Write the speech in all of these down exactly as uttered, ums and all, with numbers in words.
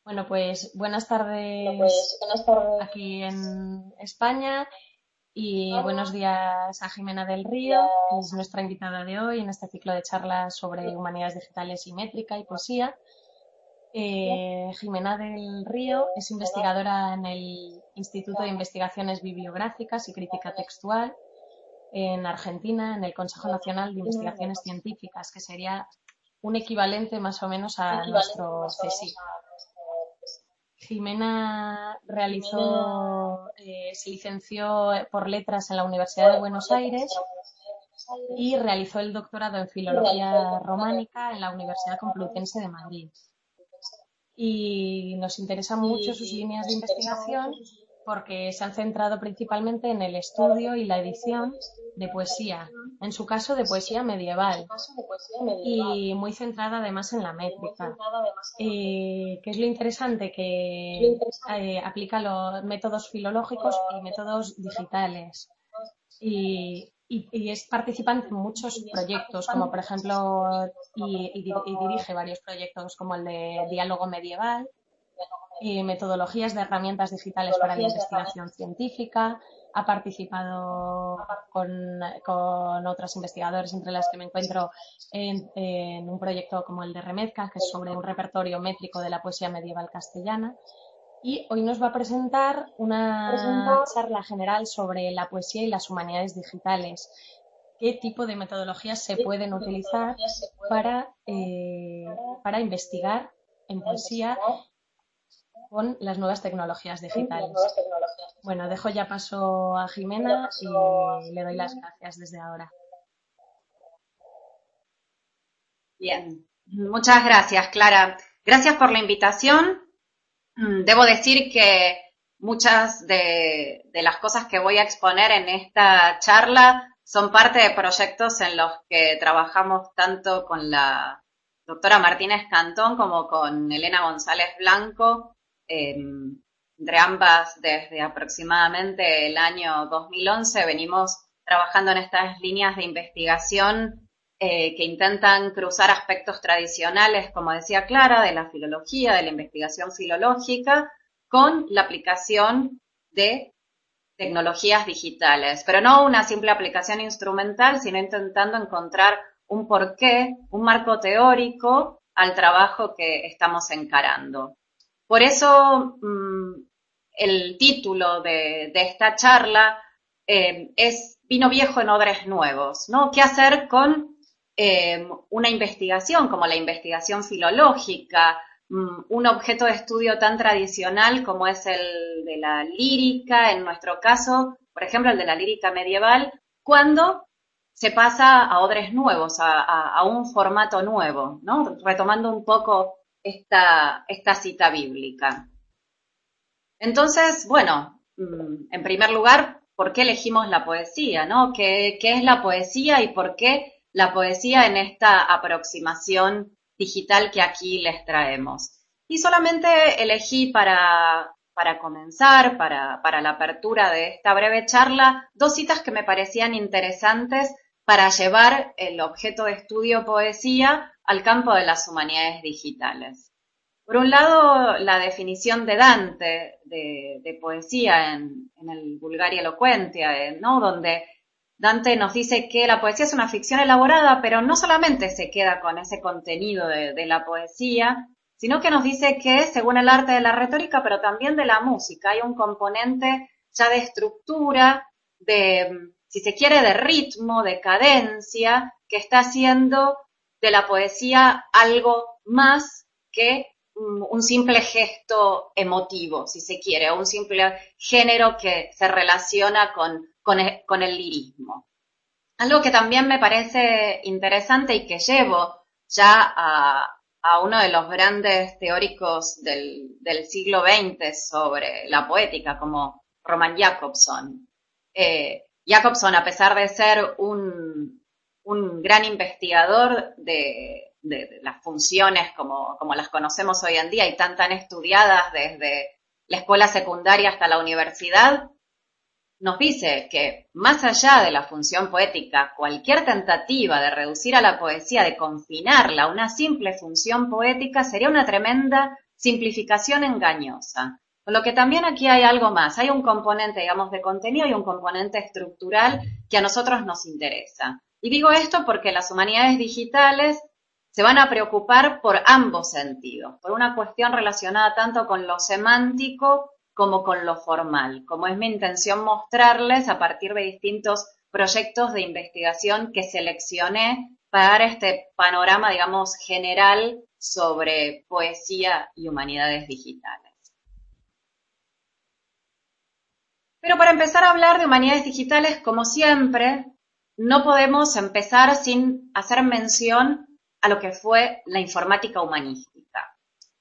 Bueno, pues buenas Bueno, pues tardes buenas tardes, aquí en España y buenos España. días a Jimena del Río, que es Días. nuestra invitada de hoy en este ciclo de charlas sobre humanidades digitales y métrica y poesía. Eh, Jimena del Río es investigadora en el Instituto de Investigaciones Bibliográficas y Crítica Textual en Argentina, en el Consejo Nacional de Investigaciones Científicas, que sería un equivalente más o menos a Equivalente nuestro más o menos CSIC. a nuestro pues, Jimena Jimena realizó, eh, se licenció por letras en la Universidad de por, por Buenos letras en Aires la Universidad de Buenos y Aires realizó el doctorado en y realizó el Filología doctorado en Románica en la filología Universidad Complutense románica de en la Madrid. Universidad. Y nos interesan mucho sus Y líneas de nos interesa mucho investigación sus porque se han centrado principalmente en el centrado estudio y la principalmente en el edición de estudio y la poesía, edición en su de caso de poesía, poesía en su medieval, caso de poesía medieval, y muy centrada además en la y muy métrica. centrada además en la métrica. Eh, ¿qué es lo interesante? Es lo Que interesante eh, aplica los métodos filológicos y los métodos métodos filológicos digitales. digitales Y, y- y es participante en muchos y es proyectos, como participante por en muchos ejemplo, proyectos, como por y, y ejemplo di- y dirige varios proyectos como el de Diálogo Medieval, diálogo eh, medieval, metodologías de herramientas digitales para la metodologías de investigación herramientas científica. Ha participado con, con otros investigadores, entre las que me encuentro en, en un proyecto como el de Remezcla, que es sobre un repertorio métrico de la poesía medieval castellana. Y hoy nos va a presentar una presentar charla general sobre la poesía y las humanidades digitales. ¿Qué tipo de metodologías se qué pueden tipo de utilizar metodologías se pueden para, utilizar eh, para, para eh, investigar en para poesía investigar con las nuevas tecnologías en las digitales? nuevas tecnologías Bueno, dejo digitales? ya paso a Ya Jimena pasó a y le doy las Jimena. gracias desde ahora. Bien, muchas gracias, Clara. Gracias por la invitación. Mm, Debo decir que muchas de, de las cosas que voy a exponer en esta charla son parte de proyectos en los que trabajamos tanto con la doctora Martínez Cantón como con Elena González Blanco, eh, entre ambas desde aproximadamente el año dos mil once venimos trabajando en estas líneas de investigación eh, que intentan cruzar aspectos tradicionales, como decía Clara, de la filología, de la investigación filológica, con la aplicación de tecnologías digitales, pero no una simple aplicación instrumental, sino intentando encontrar un porqué, un marco teórico al trabajo que estamos encarando. Por eso mmm, el título de, de esta charla eh, es Vino viejo en odres nuevos, ¿no? ¿Qué hacer con eh, una investigación como la investigación filológica, mmm, un objeto de estudio tan tradicional como es el de la lírica, en nuestro caso, por ejemplo, el de la lírica medieval, cuando se pasa a odres nuevos, a, a, a un formato nuevo, ¿no? Retomando un poco esta, esta cita bíblica. Entonces, bueno, en primer lugar, ¿por qué elegimos la poesía, no? ¿Qué, qué es la poesía y por qué la poesía en esta aproximación digital que aquí les traemos? Y solamente elegí para, para comenzar, para, para la apertura de esta breve charla, dos citas que me parecían interesantes para llevar el objeto de estudio poesía al campo de las humanidades digitales. Por un lado, la definición de Dante de, de poesía en, en el Vulgaria Eloquentia, ¿no? Donde Dante nos dice que la poesía es una ficción elaborada, pero no solamente se queda con ese contenido de, de la poesía, sino que nos dice que, según el arte de la retórica, pero también de la música, hay un componente ya de estructura, de, si se quiere, de ritmo, de cadencia, que está haciendo de la poesía algo más que un simple gesto emotivo, si se quiere, o un simple género que se relaciona con, con, el, con el lirismo. Algo que también me parece interesante y que llevo ya a, a uno de los grandes teóricos del, del siglo veinte sobre la poética, como Roman Jakobson. Eh, Jakobson, a pesar de ser un, un gran investigador de, de, de las funciones como, como las conocemos hoy en día y tan tan estudiadas desde la escuela secundaria hasta la universidad, nos dice que más allá de la función poética, cualquier tentativa de reducir a la poesía, de confinarla a una simple función poética, sería una tremenda simplificación engañosa. Con lo que también aquí hay algo más. Hay un componente, digamos, de contenido y un componente estructural que a nosotros nos interesa. Y digo esto porque las humanidades digitales se van a preocupar por ambos sentidos, por una cuestión relacionada tanto con lo semántico como con lo formal, como es mi intención mostrarles a partir de distintos proyectos de investigación que seleccioné para dar este panorama, digamos, general sobre poesía y humanidades digitales. Pero para empezar a hablar de humanidades digitales, como siempre, no podemos empezar sin hacer mención a lo que fue la informática humanística.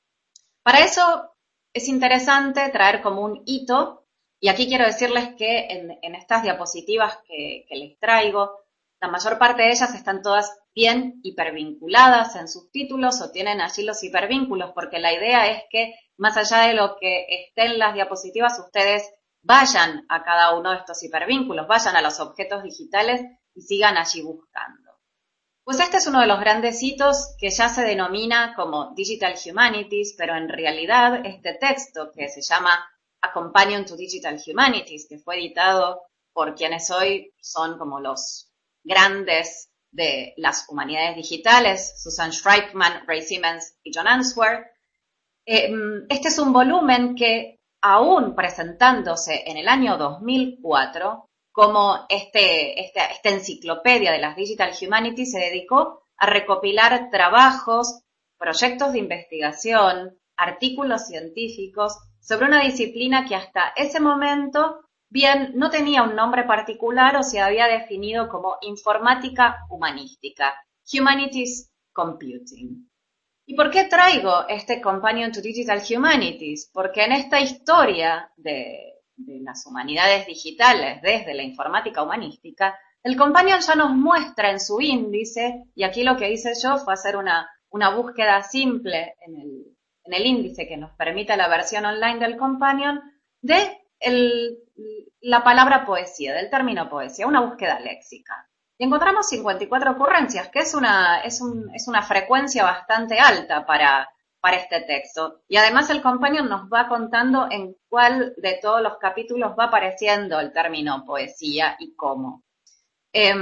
Para eso es interesante traer como un hito, y aquí quiero decirles que en, en estas diapositivas que, que les traigo, la mayor parte de ellas están todas bien hipervinculadas en sus títulos o tienen allí los hipervínculos, porque la idea es que más allá de lo que esté en las diapositivas, ustedes vayan a cada uno de estos hipervínculos, vayan a los objetos digitales y sigan allí buscando. Pues este es uno de los grandes hitos que ya se denomina como Digital Humanities, pero en realidad este texto que se llama A Companion to Digital Humanities, que fue editado por quienes hoy son como los grandes de las humanidades digitales, Susan Schreikman, Ray Simmons y John Answer. Eh, este es un volumen que aún presentándose en el año dos mil cuatro, como este, este, esta enciclopedia de las Digital Humanities se dedicó a recopilar trabajos, proyectos de investigación, artículos científicos sobre una disciplina que hasta ese momento bien no tenía un nombre particular o se había definido como informática humanística, Humanities Computing. ¿Y por qué traigo este Companion to Digital Humanities? Porque en esta historia de de las humanidades digitales desde la informática humanística, el Companion ya nos muestra en su índice, y aquí lo que hice yo fue hacer una, una búsqueda simple en el, en el índice que nos permite la versión online del Companion, de el, la palabra poesía, del término poesía, una búsqueda léxica. Y encontramos cincuenta y cuatro ocurrencias, que es una, es un, es una frecuencia bastante alta para para este texto. Y además el Companion nos va contando en cuál de todos los capítulos va apareciendo el término poesía y cómo. Eh,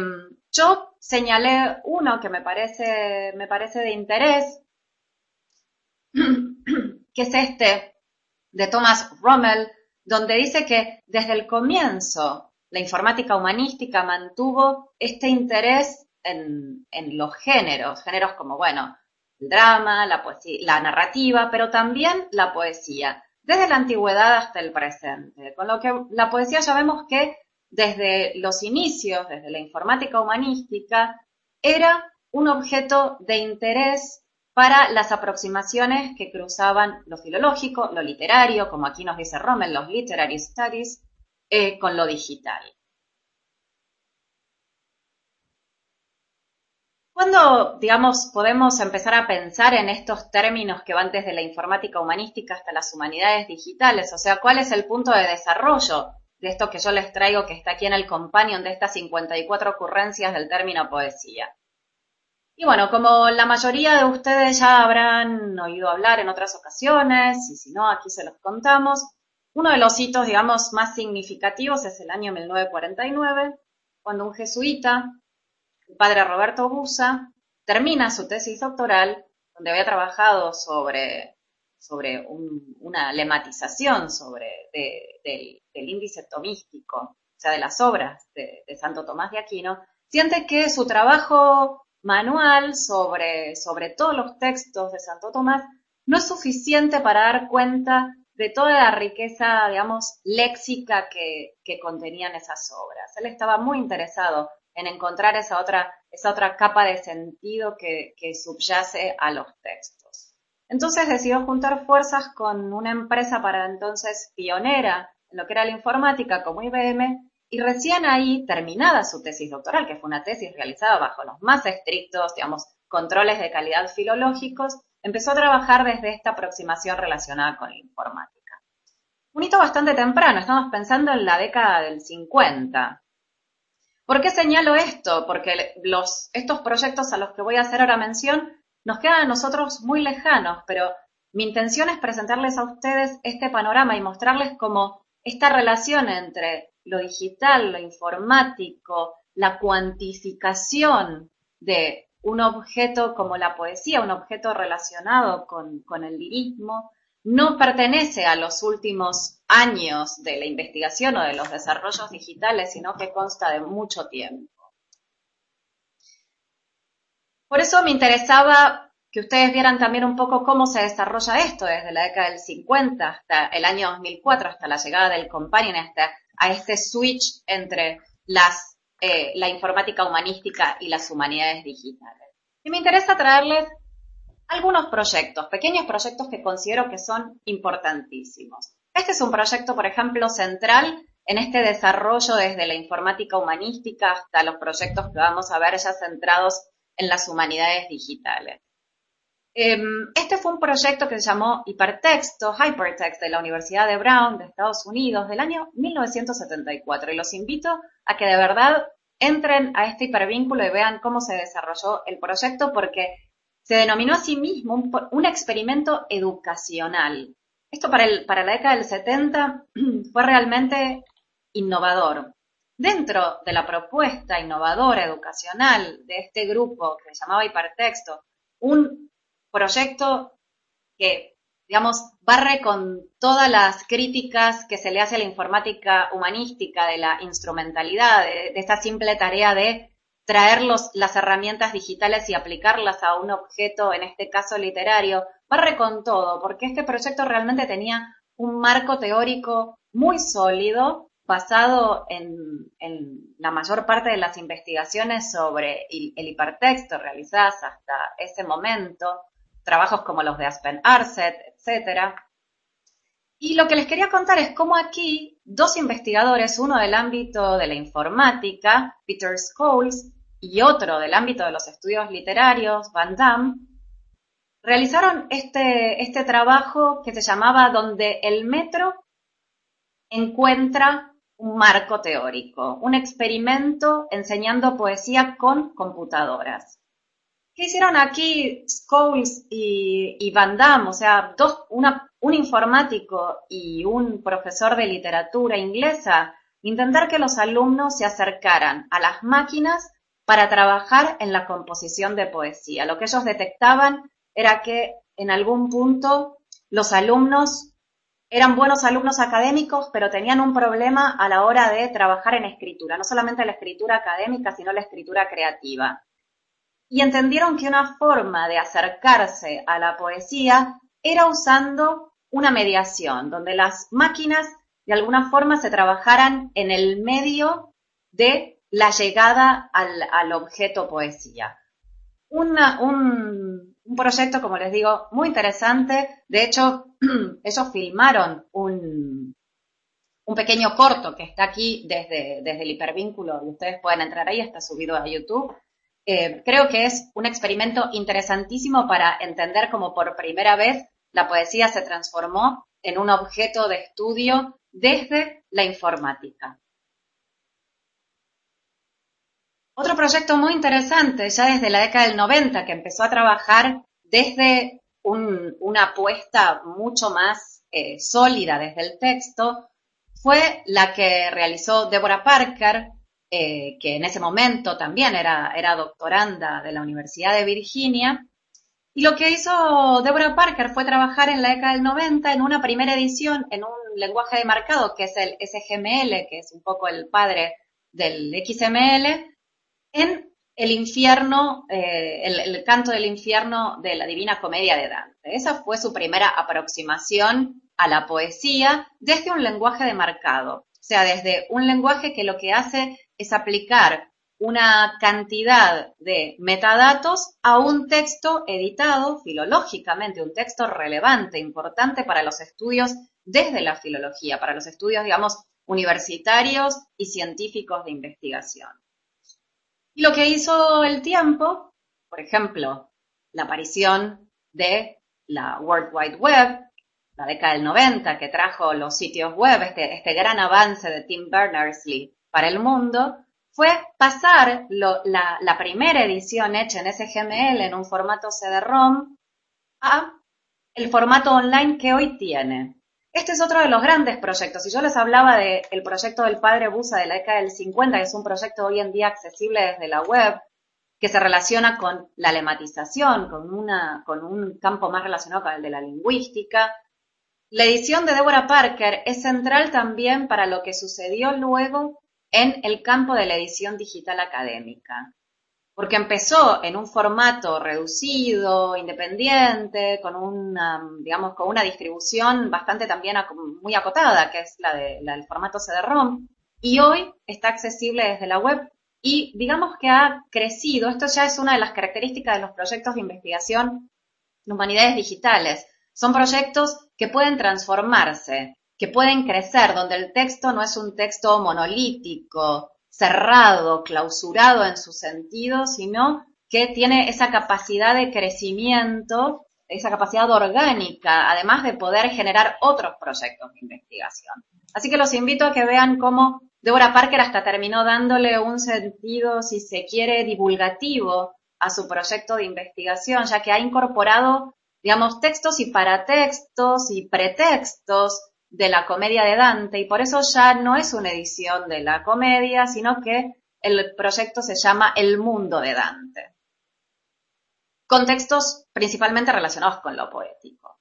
yo señalé uno que me parece, me parece de interés, que es este, de Thomas Rommel, donde dice que desde el comienzo la informática humanística mantuvo este interés en, en los géneros, géneros como, bueno, el drama, la poesía, la narrativa, pero también la poesía, desde la antigüedad hasta el presente. Con lo que la poesía ya vemos que desde los inicios, desde la informática humanística, era un objeto de interés para las aproximaciones que cruzaban lo filológico, lo literario, como aquí nos dice Rommel, los literary studies, eh, con lo digital. ¿Cuándo, digamos, podemos empezar a pensar en estos términos que van desde la informática humanística hasta las humanidades digitales? O sea, ¿cuál es el punto de desarrollo de esto que yo les traigo, que está aquí en el Companion, de estas cincuenta y cuatro ocurrencias del término poesía? Y bueno, como la mayoría de ustedes ya habrán oído hablar en otras ocasiones, y si no, aquí se los contamos, uno de los hitos, digamos, más significativos es el año mil novecientos cuarenta y nueve, cuando un jesuita, el padre Roberto Busa, termina su tesis doctoral, donde había trabajado sobre, sobre un, una lematización sobre de, de, del índice tomístico, o sea, de las obras de, de Santo Tomás de Aquino, siente que su trabajo manual sobre, sobre todos los textos de Santo Tomás no es suficiente para dar cuenta de toda la riqueza, digamos, léxica que, que contenían esas obras. Él estaba muy interesado en encontrar esa otra, esa otra capa de sentido que, que subyace a los textos. Entonces decidió juntar fuerzas con una empresa para entonces pionera en lo que era la informática como I B M, y recién ahí, terminada su tesis doctoral, que fue una tesis realizada bajo los más estrictos, digamos, controles de calidad filológicos, empezó a trabajar desde esta aproximación relacionada con la informática. Un hito bastante temprano, estamos pensando en la década del cincuenta. ¿Por qué señalo esto? Porque los, estos proyectos a los que voy a hacer ahora mención nos quedan a nosotros muy lejanos, pero mi intención es presentarles a ustedes este panorama y mostrarles cómo esta relación entre lo digital, lo informático, la cuantificación de un objeto como la poesía, un objeto relacionado con, con el lirismo, no pertenece a los últimos años de la investigación o de los desarrollos digitales, sino que consta de mucho tiempo. Por eso me interesaba que ustedes vieran también un poco cómo se desarrolla esto desde la década del cincuenta hasta el año dos mil cuatro, hasta la llegada del Companion, hasta, a este switch entre las, eh, la informática humanística y las humanidades digitales. Y me interesa traerles algunos proyectos, pequeños proyectos que considero que son importantísimos. Este es un proyecto, por ejemplo, central en este desarrollo desde la informática humanística hasta los proyectos que vamos a ver ya centrados en las humanidades digitales. Este fue un proyecto que se llamó Hipertexto, Hypertext, de la Universidad de Brown, de Estados Unidos, del año mil novecientos setenta y cuatro. Y los invito a que de verdad entren a este hipervínculo y vean cómo se desarrolló el proyecto, porque se denominó a sí mismo un, un experimento educacional. Esto para, el, para la década del setenta fue realmente innovador. Dentro de la propuesta innovadora educacional de este grupo que se llamaba Hipertexto, un proyecto que, digamos, barre con todas las críticas que se le hace a la informática humanística, de la instrumentalidad, de, de esta simple tarea de traer los, las herramientas digitales y aplicarlas a un objeto, en este caso literario, barre con todo, porque este proyecto realmente tenía un marco teórico muy sólido, basado en, en la mayor parte de las investigaciones sobre el, el hipertexto realizadas hasta ese momento, trabajos como los de Aspen Arset, etcétera. Y lo que les quería contar es cómo aquí dos investigadores, uno del ámbito de la informática, Peter Scholes, y otro del ámbito de los estudios literarios, Van Damme, realizaron este, este trabajo que se llamaba Donde el metro encuentra un marco teórico, un experimento enseñando poesía con computadoras. ¿Qué hicieron aquí Scholes y, y Van Damme? O sea, dos, una, un informático y un profesor de literatura inglesa, intentar que los alumnos se acercaran a las máquinas para trabajar en la composición de poesía. Lo que ellos detectaban era que en algún punto los alumnos eran buenos alumnos académicos, pero tenían un problema a la hora de trabajar en escritura, no solamente la escritura académica, sino la escritura creativa. Y entendieron que una forma de acercarse a la poesía era usando una mediación, donde las máquinas de alguna forma se trabajaran en el medio de la llegada al, al objeto poesía. Una, un, un proyecto, como les digo, muy interesante. De hecho, ellos filmaron un, un pequeño corto que está aquí desde, desde el hipervínculo, y ustedes pueden entrar ahí, está subido a YouTube. Eh, creo que es un experimento interesantísimo para entender cómo por primera vez la poesía se transformó en un objeto de estudio desde la informática. Otro proyecto muy interesante, ya desde la década del noventa, que empezó a trabajar desde un, una apuesta mucho más eh, sólida desde el texto, fue la que realizó Deborah Parker, eh, que en ese momento también era, era doctoranda de la Universidad de Virginia. Y lo que hizo Deborah Parker fue trabajar en la década del noventa en una primera edición en un lenguaje de marcado que es el S G M L, que es un poco el padre del X M L, en el infierno, eh, el, el canto del infierno de la Divina Comedia de Dante. Esa fue su primera aproximación a la poesía desde un lenguaje de marcado. O sea, desde un lenguaje que lo que hace es aplicar una cantidad de metadatos a un texto editado filológicamente, un texto relevante, importante para los estudios desde la filología, para los estudios, digamos, universitarios y científicos de investigación. Y lo que hizo el tiempo, por ejemplo, la aparición de la World Wide Web, la década del noventa, que trajo los sitios web, este, este gran avance de Tim Berners-Lee para el mundo, fue pasar lo, la, la primera edición hecha en S G M L en un formato C D ROM a el formato online que hoy tiene. Este es otro de los grandes proyectos. Y yo les hablaba del proyecto del Padre Busa de la década del cincuenta, que es un proyecto hoy en día accesible desde la web, que se relaciona con la lematización, con, una, con un campo más relacionado con el de la lingüística. La edición de Deborah Parker es central también para lo que sucedió luego en el campo de la edición digital académica, porque empezó en un formato reducido, independiente, con una, digamos, con una distribución bastante también muy acotada, que es la, de, la del formato C D ROM, y hoy está accesible desde la web y digamos que ha crecido. Esto ya es una de las características de los proyectos de investigación en humanidades digitales. Son proyectos que pueden transformarse, que pueden crecer, donde el texto no es un texto monolítico, cerrado, clausurado en su sentido, sino que tiene esa capacidad de crecimiento, esa capacidad orgánica, además de poder generar otros proyectos de investigación. Así que los invito a que vean cómo Deborah Parker hasta terminó dándole un sentido, si se quiere, divulgativo a su proyecto de investigación, ya que ha incorporado, digamos, textos y paratextos y pretextos de la comedia de Dante, y por eso ya no es una edición de la comedia, sino que el proyecto se llama El Mundo de Dante, con textos principalmente relacionados con lo poético.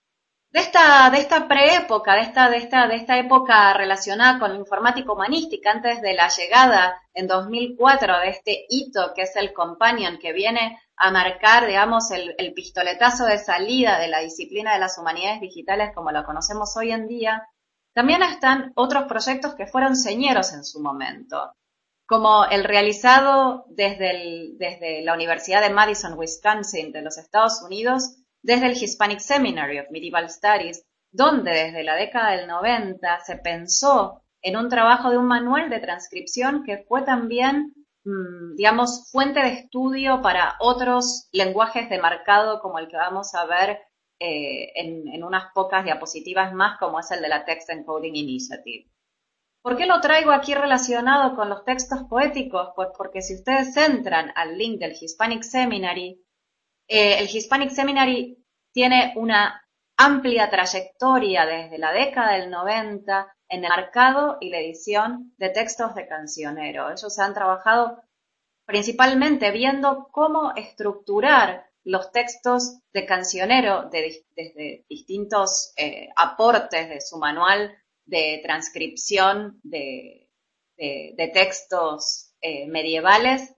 De esta, de esta preépoca, de esta, de esta, de esta época relacionada con la informática humanística, antes de la llegada en dos mil cuatro de este hito que es el Companion, que viene a marcar, digamos, el, el pistoletazo de salida de la disciplina de las humanidades digitales como la conocemos hoy en día, también están otros proyectos que fueron señeros en su momento, como el realizado desde, el, desde la Universidad de Madison, Wisconsin, de los Estados Unidos, desde el Hispanic Seminary of Medieval Studies, donde desde la década del noventa se pensó en un trabajo de un manual de transcripción que fue también, digamos, fuente de estudio para otros lenguajes de marcado, como el que vamos a ver eh, en, en unas pocas diapositivas más, como es el de la Text Encoding Initiative. ¿Por qué lo traigo aquí relacionado con los textos poéticos? Pues porque si ustedes entran al link del Hispanic Seminary, eh, el Hispanic Seminary tiene una amplia trayectoria desde la década del noventa en el marcado y la edición de textos de cancionero. Ellos han trabajado principalmente viendo cómo estructurar los textos de cancionero de, desde distintos eh, aportes de su manual de transcripción de, de, de textos eh, medievales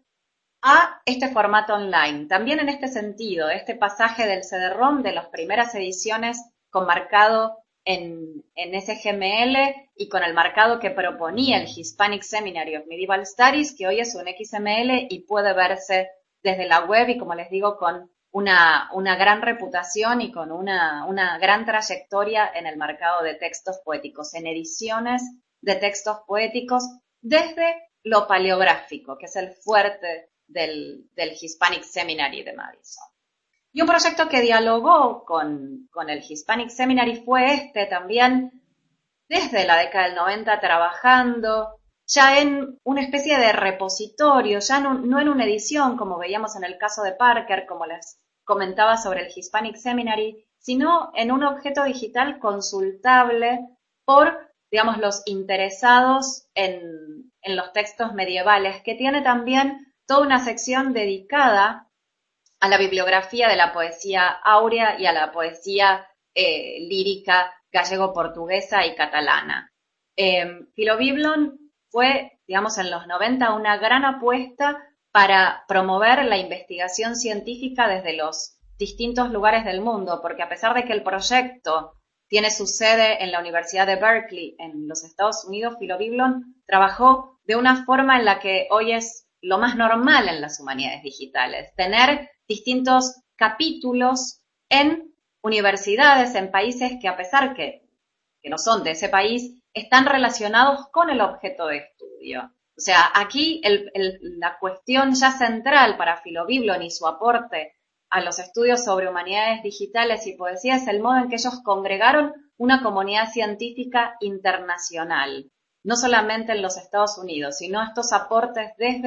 a este formato online. También en este sentido, este pasaje del C D ROM de las primeras ediciones con marcado en, en S G M L y con el marcado que proponía el Hispanic Seminary of Medieval Studies, que hoy es un X M L y puede verse desde la web y, como les digo, con una, una gran reputación y con una, una gran trayectoria en el marcado de textos poéticos, en ediciones de textos poéticos desde lo paleográfico, que es el fuerte del, del Hispanic Seminary de Madison. Y un proyecto que dialogó con, con el Hispanic Seminary fue este también, desde la década del noventa, trabajando ya en una especie de repositorio, ya no, no en una edición, como veíamos en el caso de Parker, como les comentaba sobre el Hispanic Seminary, sino en un objeto digital consultable por, digamos, los interesados en, en los textos medievales, que tiene también toda una sección dedicada a la bibliografía de la poesía áurea y a la poesía eh, lírica gallego-portuguesa y catalana. Eh, Filobiblon fue, digamos, en los noventa una gran apuesta para promover la investigación científica desde los distintos lugares del mundo, porque a pesar de que el proyecto tiene su sede en la Universidad de Berkeley, en los Estados Unidos, Filobiblon trabajó de una forma en la que hoy es lo más normal en las humanidades digitales, tener distintos capítulos en universidades, en países que a pesar que, que no son de ese país, están relacionados con el objeto de estudio. O sea, aquí el, el, la cuestión ya central para Filobiblon y su aporte a los estudios sobre humanidades digitales y poesía es el modo en que ellos congregaron una comunidad científica internacional, no solamente en los Estados Unidos, sino estos aportes desde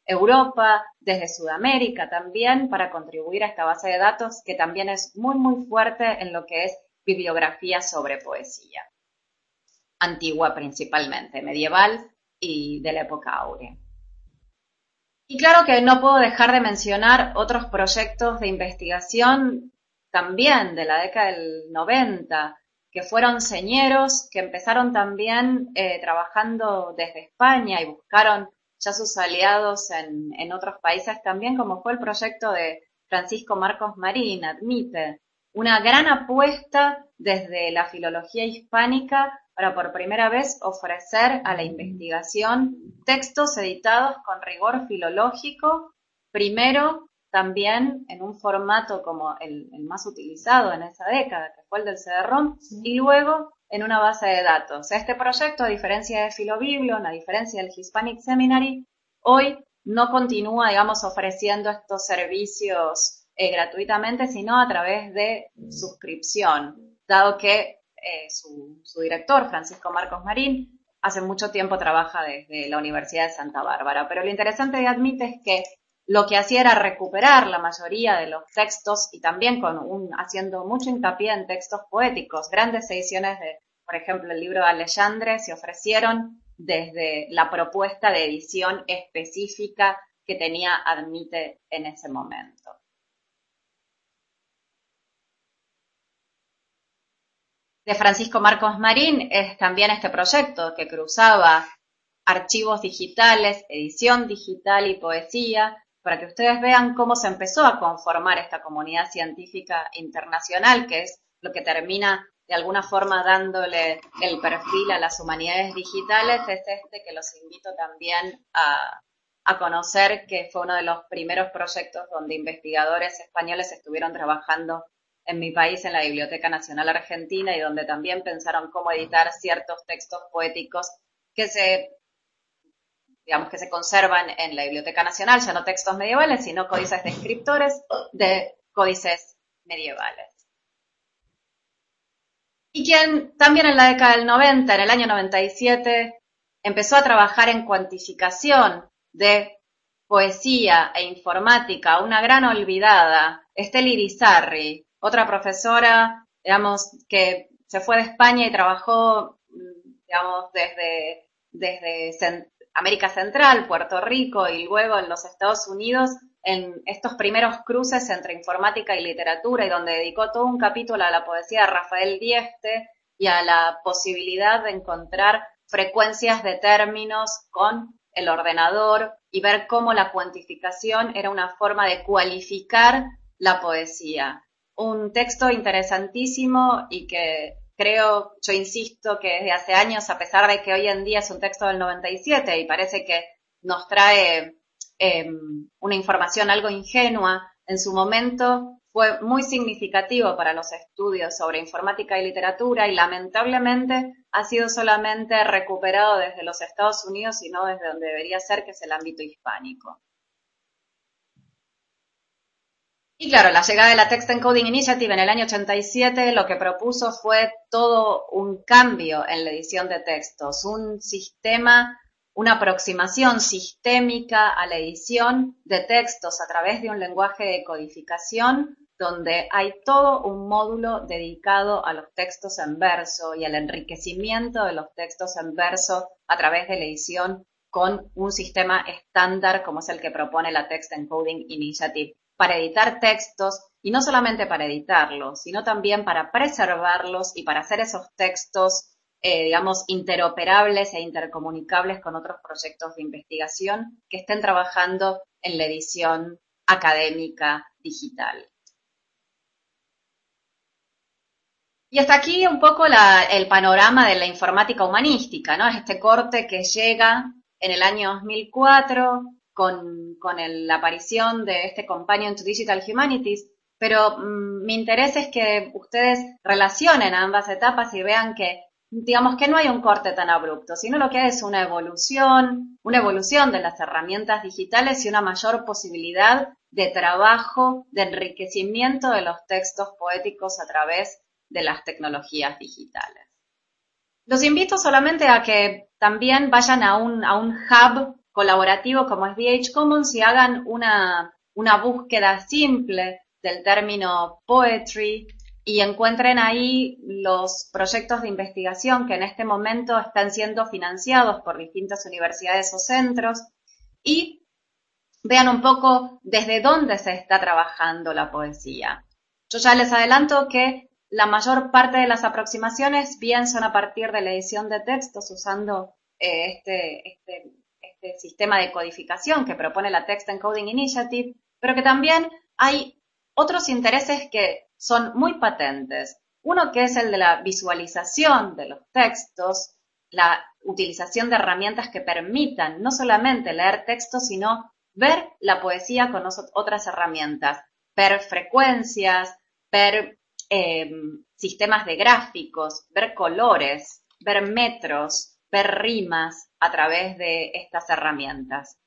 Europa, desde Sudamérica también, para contribuir a esta base de datos que también es muy, muy fuerte en lo que es bibliografía sobre poesía. Antigua principalmente, medieval y de la época áurea. Y claro que no puedo dejar de mencionar otros proyectos de investigación también de la década del noventa, que fueron señeros, que empezaron también eh, trabajando desde España y buscaron ya sus aliados en, en otros países también, como fue el proyecto de Francisco Marcos Marín, Admite, una gran apuesta desde la filología hispánica para por primera vez ofrecer a la investigación textos editados con rigor filológico, primero también en un formato como el, el más utilizado en esa década, que fue el del C D ROM, sí. Y luego en una base de datos. Este proyecto, a diferencia de Filobiblon, a diferencia del Hispanic Seminary, hoy no continúa, digamos, ofreciendo estos servicios eh, gratuitamente, sino a través de suscripción, dado que eh, su, su director, Francisco Marcos Marín, hace mucho tiempo trabaja desde la Universidad de Santa Bárbara. Pero lo interesante de Admite es que lo que hacía era recuperar la mayoría de los textos y también con un, haciendo mucho hincapié en textos poéticos. Grandes ediciones de, por ejemplo, el libro de Alexandre se ofrecieron desde la propuesta de edición específica que tenía Admite en ese momento. De Francisco Marcos Marín es también este proyecto que cruzaba archivos digitales, edición digital y poesía, para que ustedes vean cómo se empezó a conformar esta comunidad científica internacional, que es lo que termina de alguna forma dándole el perfil a las humanidades digitales, es este que los invito también a, a conocer, que fue uno de los primeros proyectos donde investigadores españoles estuvieron trabajando en mi país, en la Biblioteca Nacional Argentina, y donde también pensaron cómo editar ciertos textos poéticos que se digamos que se conservan en la Biblioteca Nacional, ya no textos medievales, sino códices descriptores de códices medievales. Y quien también en la década del noventa, en el año noventa y siete, empezó a trabajar en cuantificación de poesía e informática, una gran olvidada, Estel Irizarry, otra profesora, digamos, que se fue de España y trabajó, digamos, desde, desde América Central, Puerto Rico y luego en los Estados Unidos en estos primeros cruces entre informática y literatura, y donde dedicó todo un capítulo a la poesía de Rafael Dieste y a la posibilidad de encontrar frecuencias de términos con el ordenador y ver cómo la cuantificación era una forma de cualificar la poesía. Un texto interesantísimo y que creo, yo insisto que desde hace años, a pesar de que hoy en día es un texto del noventa y siete y parece que nos trae eh, una información algo ingenua, en su momento fue muy significativo para los estudios sobre informática y literatura y lamentablemente ha sido solamente recuperado desde los Estados Unidos y no desde donde debería ser, que es el ámbito hispánico. Y claro, la llegada de la Text Encoding Initiative en el año ochenta y siete lo que propuso fue todo un cambio en la edición de textos, un sistema, una aproximación sistémica a la edición de textos a través de un lenguaje de codificación donde hay todo un módulo dedicado a los textos en verso y al enriquecimiento de los textos en verso a través de la edición con un sistema estándar como es el que propone la Text Encoding Initiative, para editar textos, y no solamente para editarlos, sino también para preservarlos y para hacer esos textos, eh, digamos, interoperables e intercomunicables con otros proyectos de investigación que estén trabajando en la edición académica digital. Y hasta aquí un poco la, el panorama de la informática humanística, ¿no? Es este corte que llega en el año dos mil cuatro, con, con el, la aparición de este Companion to Digital Humanities, pero mmm, mi interés es que ustedes relacionen ambas etapas y vean que, digamos, que no hay un corte tan abrupto, sino lo que hay es una evolución, una evolución de las herramientas digitales y una mayor posibilidad de trabajo, de enriquecimiento de los textos poéticos a través de las tecnologías digitales. Los invito solamente a que también vayan a un, a un hub colaborativo como es D H Commons y hagan una, una búsqueda simple del término poetry y encuentren ahí los proyectos de investigación que en este momento están siendo financiados por distintas universidades o centros y vean un poco desde dónde se está trabajando la poesía. Yo ya les adelanto que la mayor parte de las aproximaciones bien son a partir de la edición de textos usando eh, este, este, este sistema de codificación que propone la Text Encoding Initiative, pero que también hay otros intereses que son muy patentes. Uno que es el de la visualización de los textos, la utilización de herramientas que permitan no solamente leer textos, sino ver la poesía con otras herramientas, ver frecuencias, ver eh, sistemas de gráficos, ver colores, ver metros, ver rimas a través de estas herramientas.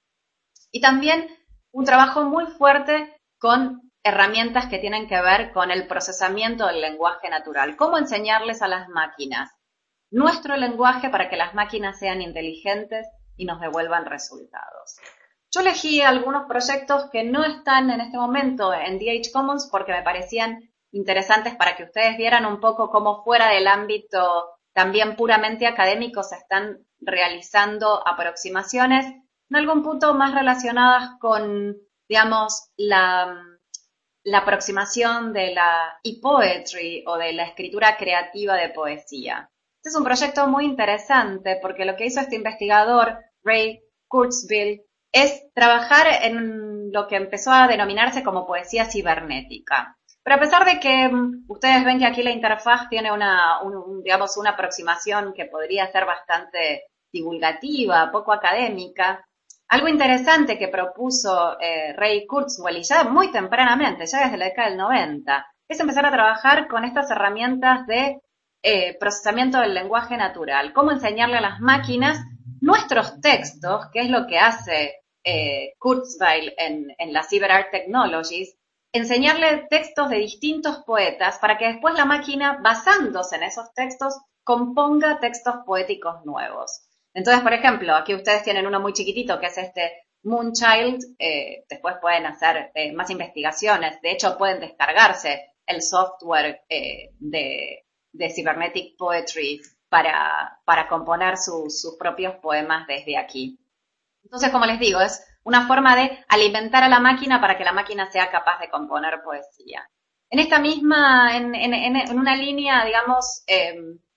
Y también un trabajo muy fuerte con herramientas que tienen que ver con el procesamiento del lenguaje natural. ¿Cómo enseñarles a las máquinas nuestro lenguaje para que las máquinas sean inteligentes y nos devuelvan resultados? Yo elegí algunos proyectos que no están en este momento en D H Commons porque me parecían interesantes para que ustedes vieran un poco cómo fuera del ámbito también puramente académico se están realizando aproximaciones en algún punto más relacionadas con, digamos, la, la aproximación de la e-poetry o de la escritura creativa de poesía. Este es un proyecto muy interesante porque lo que hizo este investigador, Ray Kurzweil, es trabajar en lo que empezó a denominarse como poesía cibernética. Pero a pesar de que um, ustedes ven que aquí la interfaz tiene una, un, digamos, una aproximación que podría ser bastante divulgativa, poco académica, algo interesante que propuso eh, Ray Kurzweil, y ya muy tempranamente, ya desde la década del noventa, es empezar a trabajar con estas herramientas de eh, procesamiento del lenguaje natural. Cómo enseñarle a las máquinas nuestros textos, que es lo que hace eh, Kurzweil en, en las Cyber Art Technologies, enseñarle textos de distintos poetas para que después la máquina, basándose en esos textos, componga textos poéticos nuevos. Entonces, por ejemplo, aquí ustedes tienen uno muy chiquitito que es este Moonchild, eh, después pueden hacer eh, más investigaciones, de hecho pueden descargarse el software eh, de, de Cybernetic Poetry para, para componer su, sus propios poemas desde aquí. Entonces, como les digo, es una forma de alimentar a la máquina para que la máquina sea capaz de componer poesía. En esta misma, en, en, en una línea, digamos, eh,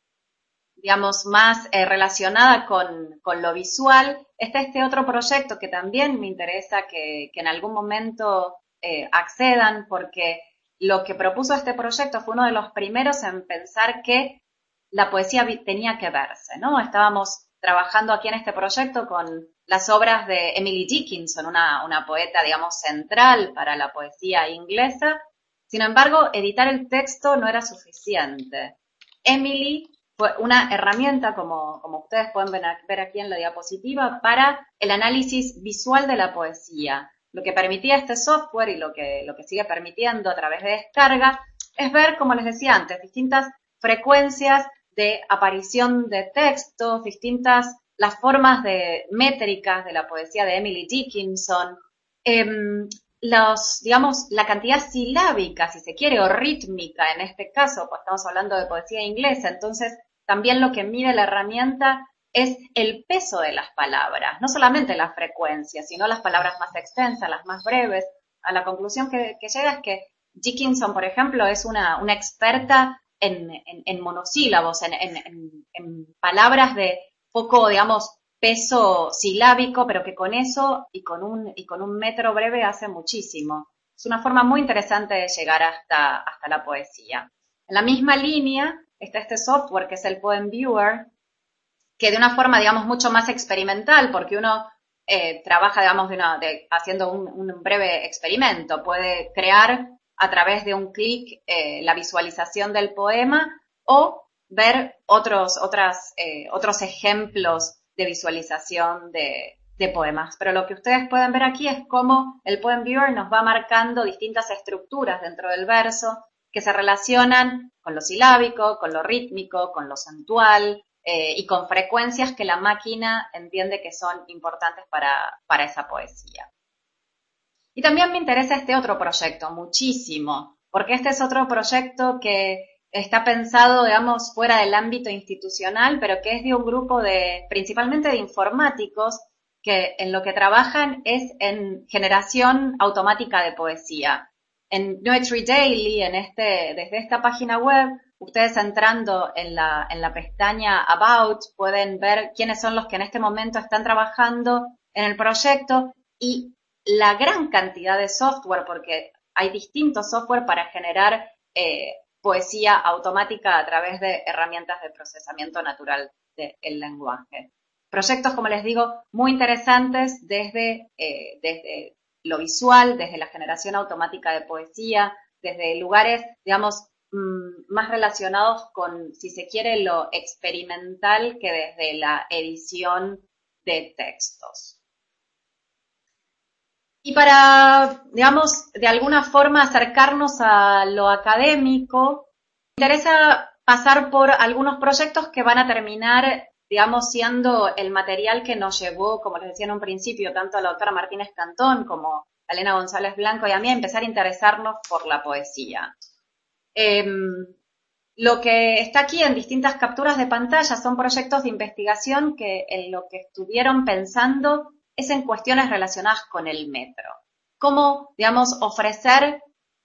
digamos más eh, relacionada con, con lo visual, está este otro proyecto que también me interesa que, que en algún momento eh, accedan, porque lo que propuso este proyecto fue uno de los primeros en pensar que la poesía tenía que verse, ¿no? Estábamos trabajando aquí en este proyecto con las obras de Emily Dickinson, una, una poeta, digamos, central para la poesía inglesa. Sin embargo, editar el texto no era suficiente. Emily fue una herramienta, como, como ustedes pueden ver aquí en la diapositiva, para el análisis visual de la poesía. Lo que permitía este software y lo que, lo que sigue permitiendo a través de descarga es ver, como les decía antes, distintas frecuencias de aparición de textos, distintas las formas de métricas de la poesía de Emily Dickinson, eh, los, digamos, la cantidad silábica, si se quiere, o rítmica en este caso, pues estamos hablando de poesía inglesa, entonces también lo que mide la herramienta es el peso de las palabras, no solamente la frecuencia, sino las palabras más extensas, las más breves. A la conclusión que, que llega es que Dickinson, por ejemplo, es una, una experta en, en, en monosílabos, en, en, en, en palabras de poco, digamos, peso silábico, pero que con eso y con un, y con un metro breve hace muchísimo. Es una forma muy interesante de llegar hasta, hasta la poesía. En la misma línea está este software que es el Poem Viewer, que de una forma, digamos, mucho más experimental, porque uno eh, trabaja, digamos, de una, de, haciendo un, un breve experimento. Puede crear a través de un clic eh, la visualización del poema o ver otros, otras, eh, otros ejemplos de visualización de, de poemas. Pero lo que ustedes pueden ver aquí es cómo el Poem Viewer nos va marcando distintas estructuras dentro del verso que se relacionan con lo silábico, con lo rítmico, con lo santual, eh, y con frecuencias que la máquina entiende que son importantes para, para esa poesía. Y también me interesa este otro proyecto, muchísimo, porque este es otro proyecto que está pensado, digamos, fuera del ámbito institucional, pero que es de un grupo de, principalmente de informáticos, que en lo que trabajan es en generación automática de poesía. En Poetry Daily, en este, desde esta página web, ustedes entrando en la, en la pestaña About, pueden ver quiénes son los que en este momento están trabajando en el proyecto y la gran cantidad de software, porque hay distintos software para generar eh, poesía automática a través de herramientas de procesamiento natural del lenguaje. Proyectos, como les digo, muy interesantes desde, eh, desde lo visual, desde la generación automática de poesía, desde lugares, digamos, mmm, más relacionados con, si se quiere, lo experimental que desde la edición de textos. Y para, digamos, de alguna forma acercarnos a lo académico, me interesa pasar por algunos proyectos que van a terminar, digamos, siendo el material que nos llevó, como les decía en un principio, tanto a la doctora Martínez Cantón como a Elena González Blanco y a mí, a empezar a interesarnos por la poesía. Eh, lo que está aquí en distintas capturas de pantalla son proyectos de investigación que en lo que estuvieron pensando es en cuestiones relacionadas con el metro. Cómo, digamos, ofrecer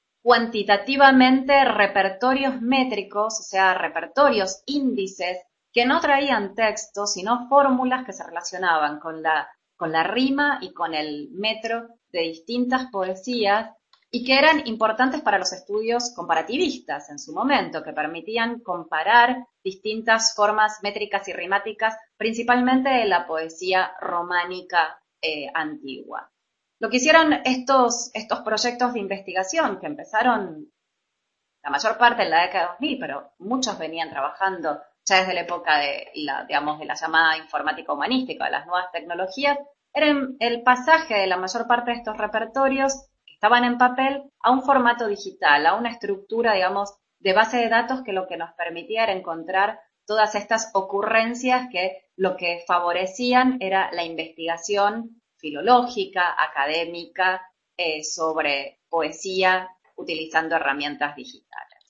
cuantitativamente repertorios métricos, o sea, repertorios, índices, que no traían textos, sino fórmulas que se relacionaban con la, con la rima y con el metro de distintas poesías y que eran importantes para los estudios comparativistas en su momento, que permitían comparar distintas formas métricas y rimáticas, principalmente de la poesía románica eh, antigua. Lo que hicieron estos, estos proyectos de investigación, que empezaron la mayor parte en la década de dos mil, pero muchos venían trabajando ya desde la época de la, digamos, de la llamada informática humanística, de las nuevas tecnologías, era el pasaje de la mayor parte de estos repertorios que estaban en papel a un formato digital, a una estructura, digamos, de base de datos que lo que nos permitía era encontrar todas estas ocurrencias que lo que favorecían era la investigación filológica, académica, eh, sobre poesía utilizando herramientas digitales.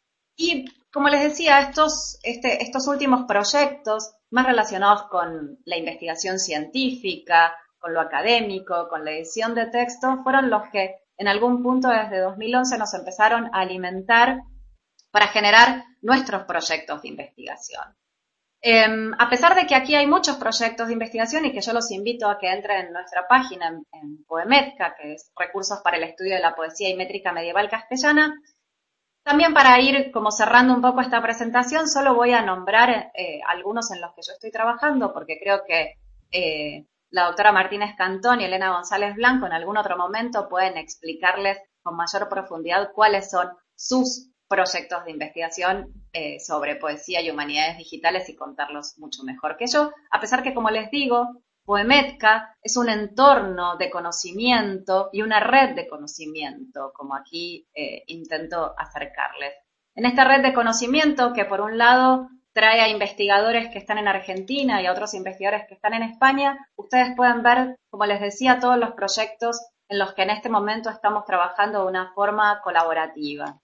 Y como les decía, estos, este, estos últimos proyectos más relacionados con la investigación científica, con lo académico, con la edición de textos, fueron los que en algún punto desde dos mil once nos empezaron a alimentar para generar nuestros proyectos de investigación. Eh, a pesar de que aquí hay muchos proyectos de investigación y que yo los invito a que entren en nuestra página en, en Poemetka, que es Recursos para el Estudio de la Poesía y Métrica Medieval Castellana, también para ir como cerrando un poco esta presentación, solo voy a nombrar eh, algunos en los que yo estoy trabajando, porque creo que eh, la doctora Martínez Cantón y Elena González Blanco en algún otro momento pueden explicarles con mayor profundidad cuáles son sus proyectos de investigación eh, sobre poesía y humanidades digitales y contarlos mucho mejor que yo, a pesar que, como les digo, Poemetka es un entorno de conocimiento y una red de conocimiento, como aquí eh, intento acercarles. En esta red de conocimiento que, por un lado, trae a investigadores que están en Argentina y a otros investigadores que están en España, ustedes pueden ver, como les decía, todos los proyectos en los que en este momento estamos trabajando de una forma colaborativa.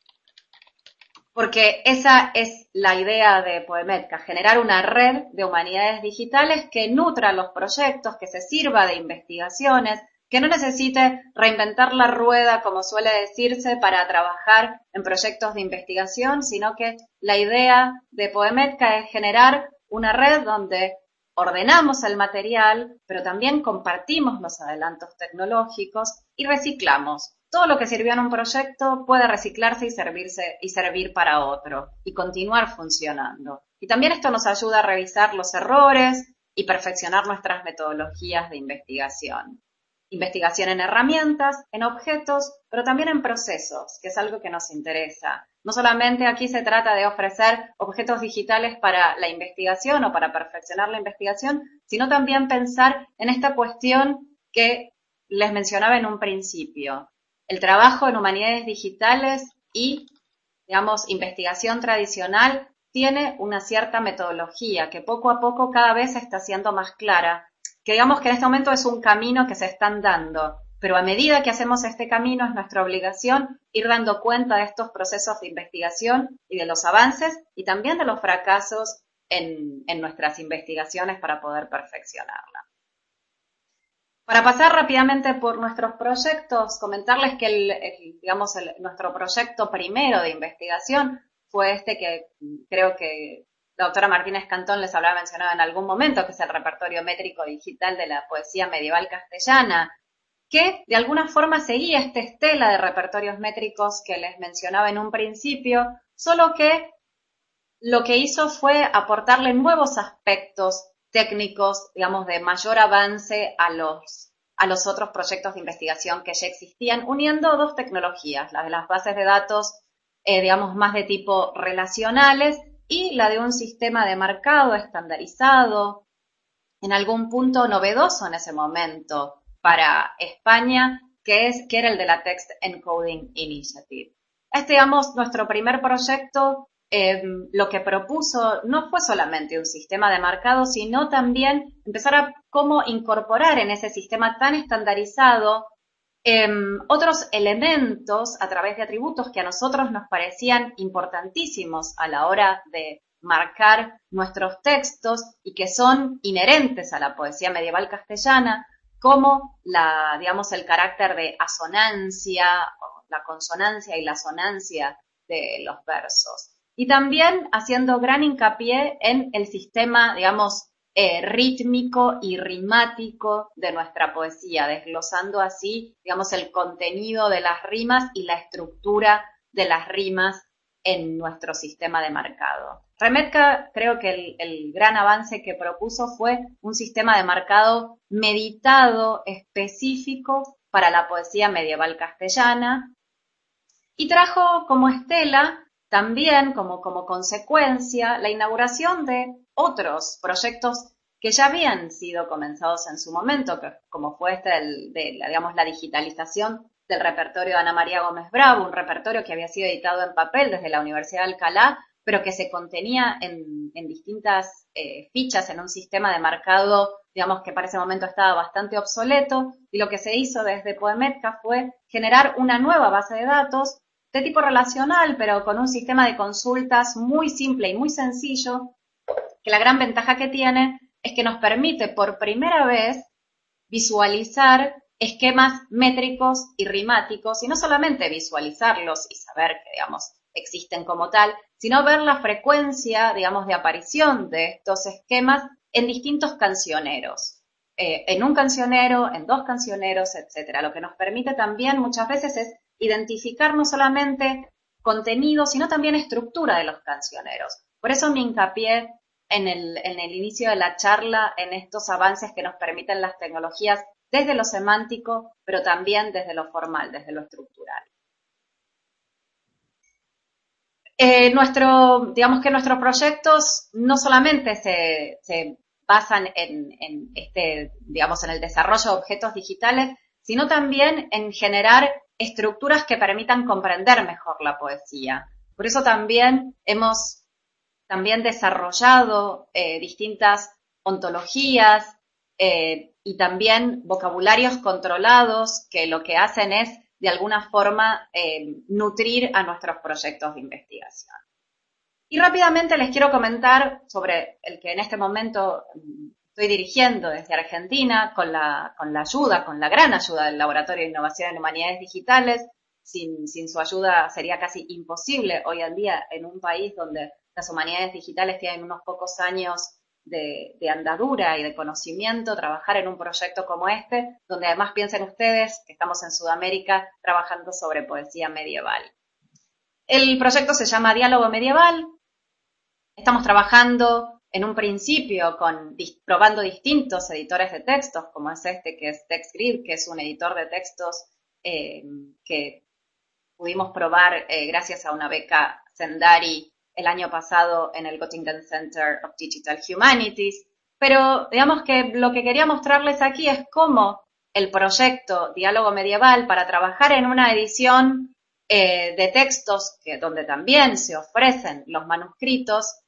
Porque esa es la idea de Poemetka, generar una red de humanidades digitales que nutra los proyectos, que se sirva de investigaciones, que no necesite reinventar la rueda, como suele decirse, para trabajar en proyectos de investigación, sino que la idea de Poemetka es generar una red donde ordenamos el material, pero también compartimos los adelantos tecnológicos y reciclamos. Todo lo que sirvió en un proyecto puede reciclarse y servirse y servir para otro y continuar funcionando. Y también esto nos ayuda a revisar los errores y perfeccionar nuestras metodologías de investigación. Investigación en herramientas, en objetos, pero también en procesos, que es algo que nos interesa. No solamente aquí se trata de ofrecer objetos digitales para la investigación o para perfeccionar la investigación, sino también pensar en esta cuestión que les mencionaba en un principio. El trabajo en humanidades digitales y, digamos, investigación tradicional tiene una cierta metodología que poco a poco cada vez se está siendo más clara, que digamos que en este momento es un camino que se están dando, pero a medida que hacemos este camino es nuestra obligación ir dando cuenta de estos procesos de investigación y de los avances y también de los fracasos en, en nuestras investigaciones para poder perfeccionarla. Para pasar rápidamente por nuestros proyectos, comentarles que el, el, digamos, el, nuestro proyecto primero de investigación fue este que creo que la doctora Martínez Cantón les habrá mencionado en algún momento, que es el repertorio métrico digital de la poesía medieval castellana, que de alguna forma seguía esta estela de repertorios métricos que les mencionaba en un principio, solo que lo que hizo fue aportarle nuevos aspectos técnicos, digamos, de mayor avance a los, a los otros proyectos de investigación que ya existían, uniendo dos tecnologías, la de las bases de datos, eh, digamos, más de tipo relacionales y la de un sistema de marcado estandarizado, en algún punto novedoso en ese momento para España, que, es, que era el de la Text Encoding Initiative. Este, digamos, nuestro primer proyecto, Eh, lo que propuso no fue solamente un sistema de marcado, sino también empezar a cómo incorporar en ese sistema tan estandarizado eh, otros elementos a través de atributos que a nosotros nos parecían importantísimos a la hora de marcar nuestros textos y que son inherentes a la poesía medieval castellana, como la, digamos, el carácter de asonancia, la consonancia y la asonancia de los versos. Y también haciendo gran hincapié en el sistema, digamos, eh, rítmico y rimático de nuestra poesía, desglosando así, digamos, el contenido de las rimas y la estructura de las rimas en nuestro sistema de marcado. Remetka, creo que el, el gran avance que propuso fue un sistema de marcado meditado, específico para la poesía medieval castellana, y trajo como estela también, como, como consecuencia, la inauguración de otros proyectos que ya habían sido comenzados en su momento, que, como fue este del, de la, digamos, la digitalización del repertorio de Ana María Gómez Bravo, un repertorio que había sido editado en papel desde la Universidad de Alcalá, pero que se contenía en, en distintas eh, fichas en un sistema de marcado, digamos, que para ese momento estaba bastante obsoleto, y lo que se hizo desde Poemetka fue generar una nueva base de datos de tipo relacional, pero con un sistema de consultas muy simple y muy sencillo, que la gran ventaja que tiene es que nos permite por primera vez visualizar esquemas métricos y rimáticos, y no solamente visualizarlos y saber que, digamos, existen como tal, sino ver la frecuencia, digamos, de aparición de estos esquemas en distintos cancioneros, eh, en un cancionero, en dos cancioneros, etcétera. Lo que nos permite también muchas veces es identificar no solamente contenido, sino también estructura de los cancioneros. Por eso me hincapié en el, en el inicio de la charla en estos avances que nos permiten las tecnologías desde lo semántico, pero también desde lo formal, desde lo estructural. Eh, nuestro, digamos que nuestros proyectos no solamente se, se basan en, en este, digamos, en el desarrollo de objetos digitales, sino también en generar estructuras que permitan comprender mejor la poesía. Por eso también hemos también desarrollado eh, distintas ontologías eh, y también vocabularios controlados que lo que hacen es, de alguna forma, eh, nutrir a nuestros proyectos de investigación. Y rápidamente les quiero comentar sobre el que en este momento estoy dirigiendo desde Argentina con la, con la ayuda, con la gran ayuda del Laboratorio de Innovación en Humanidades Digitales. Sin, sin su ayuda sería casi imposible hoy en día en un país donde las humanidades digitales tienen unos pocos años de, de andadura y de conocimiento, trabajar en un proyecto como este, donde además piensen ustedes que estamos en Sudamérica trabajando sobre poesía medieval. El proyecto se llama Diálogo Medieval. Estamos trabajando en un principio con, probando distintos editores de textos, como es este que es TextGrid, que es un editor de textos eh, que pudimos probar eh, gracias a una beca Sendari el año pasado en el Göttingen Center of Digital Humanities. Pero digamos que lo que quería mostrarles aquí es cómo el proyecto Diálogo Medieval, para trabajar en una edición eh, de textos que, donde también se ofrecen los manuscritos,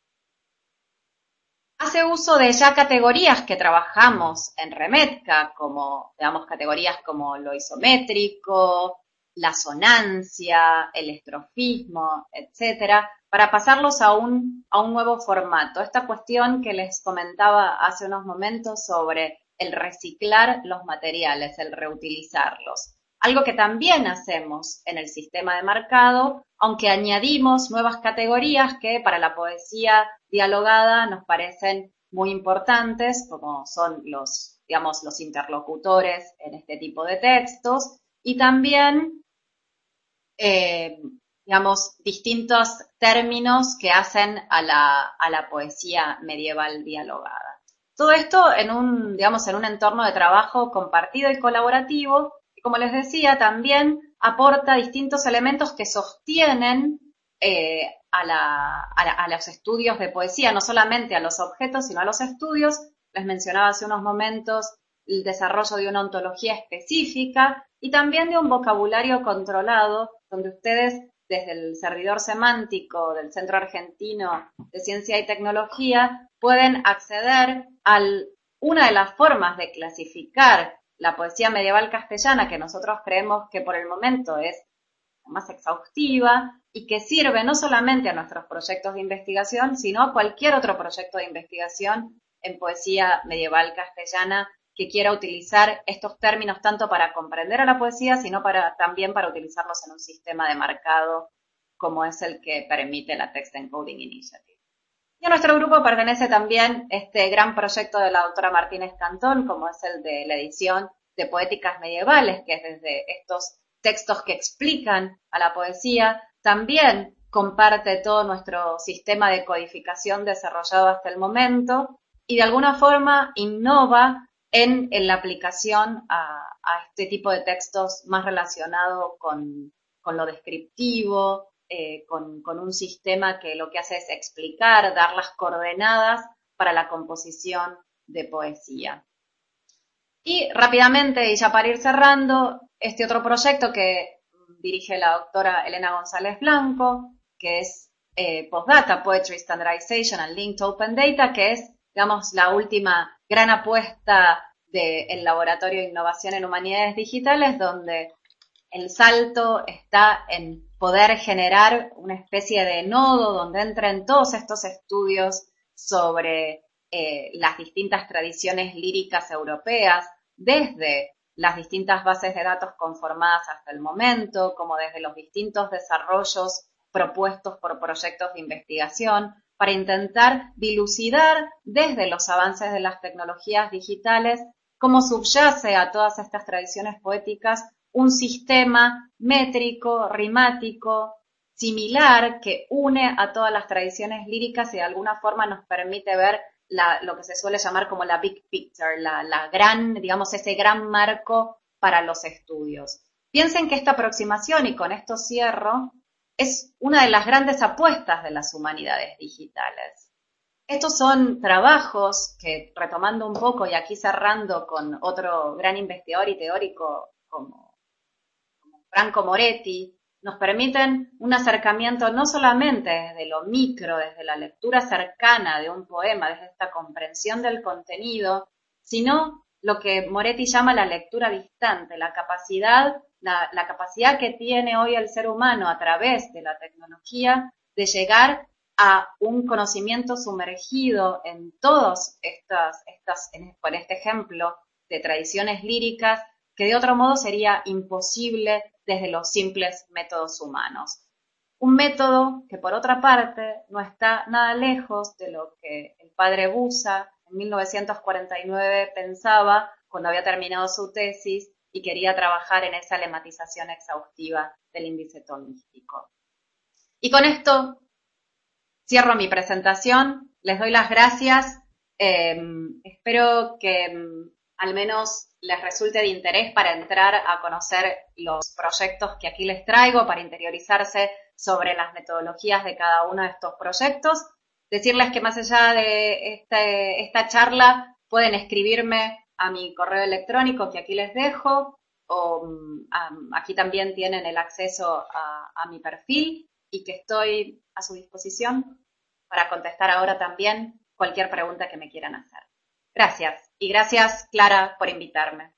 hace uso de ya categorías que trabajamos en Remetka, como, digamos, categorías como lo isométrico, la sonancia, el estrofismo, etcétera, para pasarlos a un, a un nuevo formato. Esta cuestión que les comentaba hace unos momentos sobre el reciclar los materiales, el reutilizarlos. Algo que también hacemos en el sistema de marcado, aunque añadimos nuevas categorías que para la poesía dialogada nos parecen muy importantes, como son los, digamos, los interlocutores en este tipo de textos, y también, eh, digamos, distintos términos que hacen a la, a la poesía medieval dialogada. Todo esto en un, digamos, en un entorno de trabajo compartido y colaborativo, y como les decía, también aporta distintos elementos que sostienen eh, a, la, a, la, a los estudios de poesía, no solamente a los objetos, sino a los estudios. Les mencionaba hace unos momentos el desarrollo de una ontología específica y también de un vocabulario controlado, donde ustedes, desde el servidor semántico del Centro Argentino de Ciencia y Tecnología, pueden acceder a una de las formas de clasificar la poesía medieval castellana, que nosotros creemos que por el momento es más exhaustiva y que sirve no solamente a nuestros proyectos de investigación, sino a cualquier otro proyecto de investigación en poesía medieval castellana que quiera utilizar estos términos tanto para comprender a la poesía, sino para, también para utilizarlos en un sistema de marcado como es el que permite la Text Encoding Initiative. Y a nuestro grupo pertenece también este gran proyecto de la doctora Martínez Cantón, como es el de la edición de poéticas medievales, que es desde estos textos que explican a la poesía, también comparte todo nuestro sistema de codificación desarrollado hasta el momento y de alguna forma innova en, en la aplicación a, a este tipo de textos más relacionado con, con lo descriptivo, eh, con, con un sistema que lo que hace es explicar, dar las coordenadas para la composición de poesía. Y rápidamente, y ya para ir cerrando, este otro proyecto que dirige la doctora Elena González Blanco, que es eh, Postdata, Poetry Standardization and Linked Open Data, que es, digamos, la última gran apuesta del Laboratorio de Innovación en Humanidades Digitales, donde el salto está en poder generar una especie de nodo donde entren todos estos estudios sobre eh, las distintas tradiciones líricas europeas, desde las distintas bases de datos conformadas hasta el momento, como desde los distintos desarrollos propuestos por proyectos de investigación, para intentar dilucidar desde los avances de las tecnologías digitales cómo subyace a todas estas tradiciones poéticas un sistema métrico, rimático, similar, que une a todas las tradiciones líricas y de alguna forma nos permite ver la, lo que se suele llamar como la big picture, la, la gran, digamos, ese gran marco para los estudios. Piensen que esta aproximación, y con esto cierro, es una de las grandes apuestas de las humanidades digitales. Estos son trabajos que, retomando un poco y aquí cerrando con otro gran investigador y teórico como, como Franco Moretti, nos permiten un acercamiento no solamente desde lo micro, desde la lectura cercana de un poema, desde esta comprensión del contenido, sino lo que Moretti llama la lectura distante, la capacidad, la, la capacidad que tiene hoy el ser humano a través de la tecnología de llegar a un conocimiento sumergido en todos estas, estas en, por este ejemplo, de tradiciones líricas, que de otro modo sería imposible desde los simples métodos humanos. Un método que, por otra parte, no está nada lejos de lo que el padre Busa en mil novecientos cuarenta y nueve pensaba cuando había terminado su tesis y quería trabajar en esa lematización exhaustiva del índice tomístico. Y con esto cierro mi presentación, les doy las gracias, eh, espero que eh, al menos les resulte de interés para entrar a conocer los proyectos que aquí les traigo, para interiorizarse sobre las metodologías de cada uno de estos proyectos. Decirles que más allá de este, esta charla pueden escribirme a mi correo electrónico que aquí les dejo, o um, aquí también tienen el acceso a, a mi perfil y que estoy a su disposición para contestar ahora también cualquier pregunta que me quieran hacer. Gracias. Y gracias, Clara, por invitarme.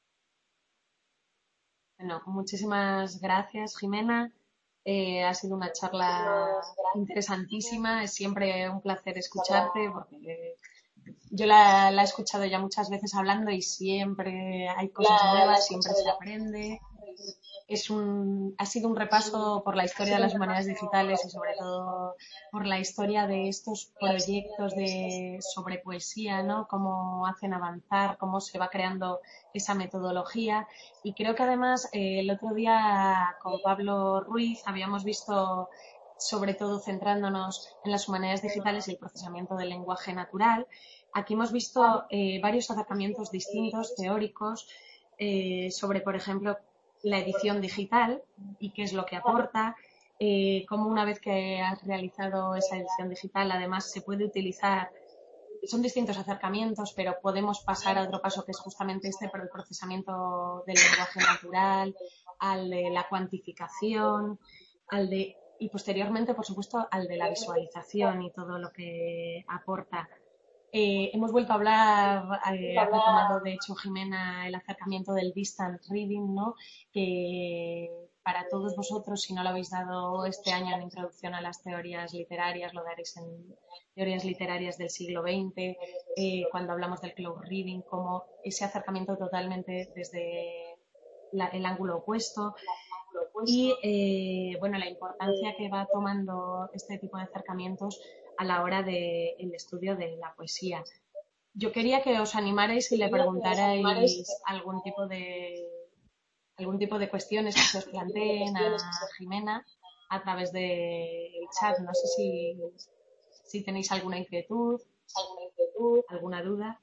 Bueno, muchísimas gracias, Jimena. Eh, ha sido una charla interesantísima. Es siempre un placer escucharte porque yo la, la he escuchado ya muchas veces hablando y siempre hay cosas nuevas, siempre se aprende. Es un, ha sido un repaso por la historia de las humanidades digitales y sobre todo por la historia de estos proyectos de, sobre poesía, ¿no? Cómo hacen avanzar, cómo se va creando esa metodología. Y creo que además eh, el otro día con Pablo Ruiz habíamos visto, sobre todo centrándonos en las humanidades digitales y el procesamiento del lenguaje natural. Aquí hemos visto eh, varios acercamientos distintos, teóricos, eh, sobre, por ejemplo, la edición digital y qué es lo que aporta, eh, cómo una vez que has realizado esa edición digital además se puede utilizar, son distintos acercamientos, pero podemos pasar a otro paso que es justamente este, por el procesamiento del lenguaje natural, al de la cuantificación, al de, y posteriormente, por supuesto, al de la visualización y todo lo que aporta. Eh, hemos vuelto a hablar, eh, ha retomado de hecho Jimena el acercamiento del distant reading, ¿no? Que para todos vosotros, si no lo habéis dado este año en Introducción a las Teorías Literarias, lo daréis en Teorías Literarias del siglo veinte, eh, cuando hablamos del close reading, como ese acercamiento totalmente desde la, el ángulo opuesto. Y eh, bueno, la importancia que va tomando este tipo de acercamientos a la hora del de estudio de la poesía. Yo quería que os animarais y le preguntarais algún tipo de algún tipo de cuestiones que se os planteen a Jimena a través del chat. No sé si, si tenéis alguna inquietud, alguna duda.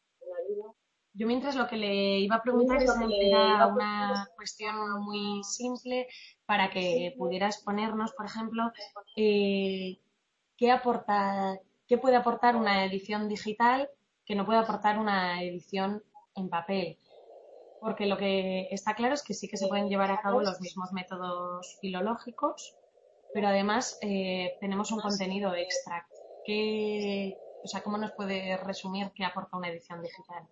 Yo mientras lo que le iba a preguntar es, era una cuestión muy simple para que pudiera exponernos, por ejemplo, eh, ¿qué aporta, qué puede aportar una edición digital que no puede aportar una edición en papel? Porque lo que está claro es que sí que se pueden llevar a cabo los mismos métodos filológicos, pero además eh, tenemos un contenido extra. ¿Qué, o sea, ¿cómo nos puede resumir qué aporta una edición digital?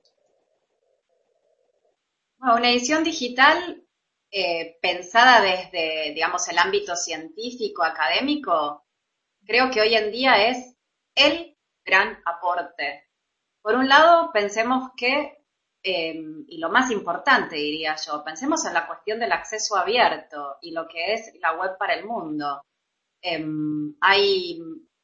Bueno, una edición digital eh, pensada desde, digamos, el ámbito científico, académico, creo que hoy en día es el gran aporte. Por un lado, pensemos que, eh, y lo más importante diría yo, pensemos en la cuestión del acceso abierto y lo que es la web para el mundo. Eh, hay,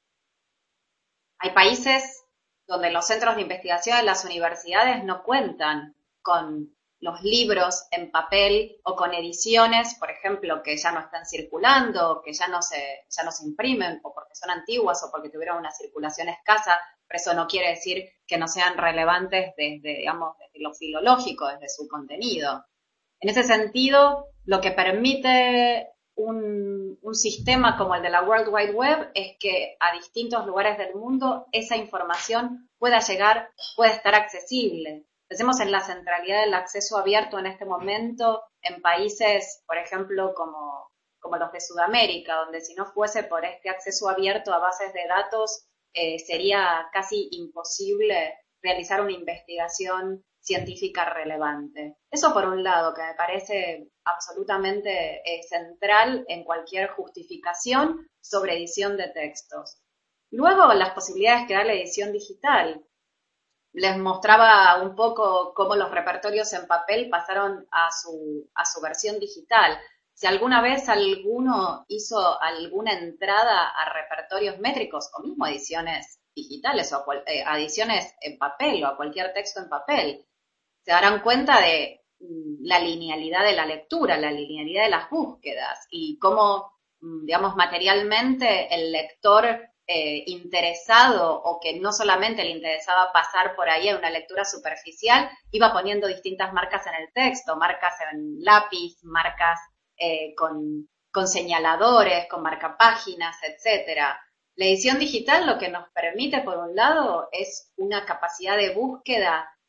hay países donde los centros de investigación de las universidades no cuentan con los libros en papel o con ediciones, por ejemplo, que ya no están circulando, que ya no se, ya no se imprimen, o porque son antiguas o porque tuvieron una circulación escasa, pero eso no quiere decir que no sean relevantes desde, digamos, desde lo filológico, desde su contenido. En ese sentido, lo que permite un, un sistema como el de la World Wide Web es que a distintos lugares del mundo esa información pueda llegar, pueda estar accesible. Pensemos en la centralidad del acceso abierto en este momento en países, por ejemplo, como, como los de Sudamérica, donde si no fuese por este acceso abierto a bases de datos, eh, sería casi imposible realizar una investigación científica relevante. Eso por un lado, que me parece absolutamente eh, central en cualquier justificación sobre edición de textos. Luego, las posibilidades que da la edición digital. Les mostraba un poco cómo los repertorios en papel pasaron a su, a su versión digital. Si alguna vez alguno hizo alguna entrada a repertorios métricos o mismo ediciones digitales o a cual, eh, ediciones en papel o a cualquier texto en papel, se darán cuenta de la linealidad de la lectura, la linealidad de las búsquedas y cómo, digamos, materialmente el lector eh, interesado o que no solamente le interesaba pasar por ahí en una lectura superficial, iba poniendo distintas marcas en el texto, marcas en lápiz, marcas eh, con, con señaladores, con marcapáginas, etcétera. La edición digital lo que nos permite, por un lado, es una capacidad de búsqueda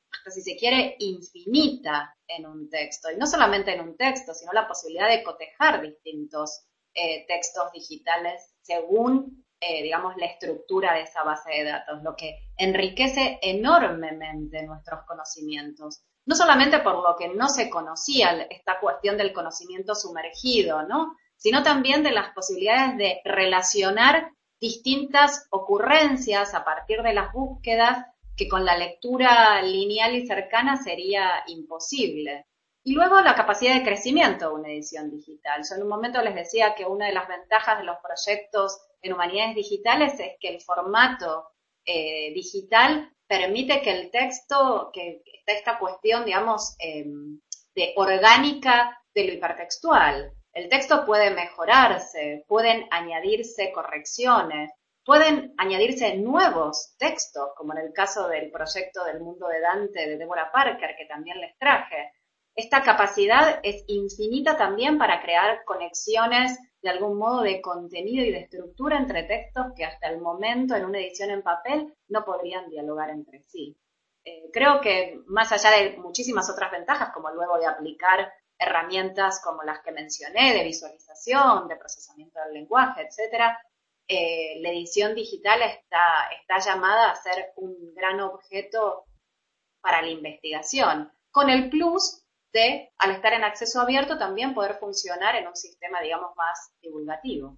hasta si se quiere, infinita en un texto. Y no solamente en un texto, sino la posibilidad de cotejar distintos eh, textos digitales según, eh, digamos, la estructura de esa base de datos, lo que enriquece enormemente nuestros conocimientos. No solamente por lo que no se conocía, esta cuestión del conocimiento sumergido, ¿no? Sino también de las posibilidades de relacionar distintas ocurrencias a partir de las búsquedas que con la lectura lineal y cercana sería imposible. Y luego la capacidad de crecimiento de una edición digital. Yo en un momento les decía que una de las ventajas de los proyectos en humanidades digitales es que el formato eh, digital permite que el texto, que está esta cuestión, digamos, eh, de orgánica de lo hipertextual. El texto puede mejorarse, pueden añadirse correcciones, pueden añadirse nuevos textos, como en el caso del proyecto del mundo de Dante de Deborah Parker, que también les traje. Esta capacidad es infinita también para crear conexiones de algún modo de contenido y de estructura entre textos que hasta el momento en una edición en papel no podrían dialogar entre sí. Eh, creo que más allá de muchísimas otras ventajas, como luego de aplicar herramientas como las que mencioné, de visualización, de procesamiento del lenguaje, etcétera, eh, la edición digital está, está llamada a ser un gran objeto para la investigación, con el plus de, al estar en acceso abierto, también poder funcionar en un sistema, digamos, más divulgativo.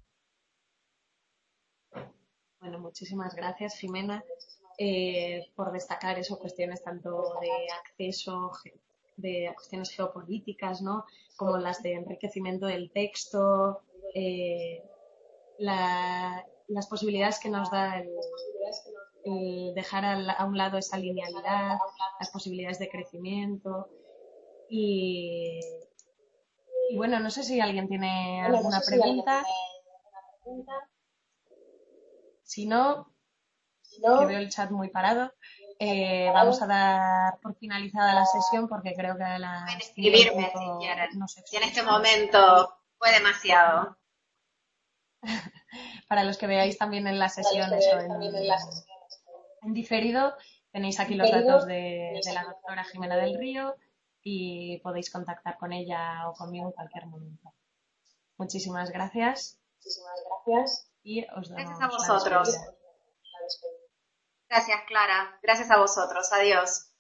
Bueno, muchísimas gracias, Jimena, eh, por destacar esas cuestiones tanto de acceso, de cuestiones geopolíticas, ¿no? Como las de enriquecimiento del texto, eh, la, las posibilidades que nos da el, el dejar a, a un lado esa linealidad, las posibilidades de crecimiento. Y, y bueno, no sé si alguien tiene Bueno, alguna no sé pregunta. Si, alguien tiene pregunta. Si no, Si no, que veo el chat muy parado, eh, vamos a dar por finalizada la sesión porque creo que a las Pueden escribirme cinco si quieren. no sé Y en este momento fue demasiado. Para los que veáis también en la sesión, eso en, en diferido, tenéis aquí los datos de, de la doctora Jimena del Río y podéis contactar con ella o conmigo en cualquier momento. Muchísimas gracias. Muchísimas gracias. Y os damos Gracias a vosotros. la despedida. Gracias, Clara. Gracias a vosotros. Adiós.